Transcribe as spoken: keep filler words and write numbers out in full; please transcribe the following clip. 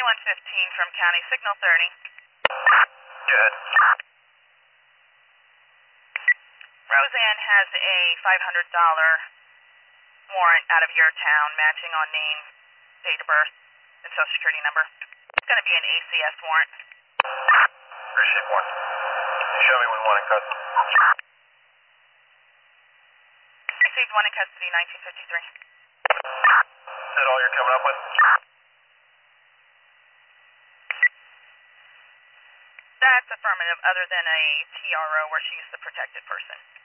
twenty-one fifteen from County Signal thirty. Good. Roseanne has a five hundred dollars warrant out of your town matching on name, date of birth, and social security number. It's going to be an A C S warrant. Appreciate one. Can you show me when one in custody? Received one in custody, nineteen fifty-three. Is that all you're coming up with? That's affirmative, other than a T R O where she's the protected person.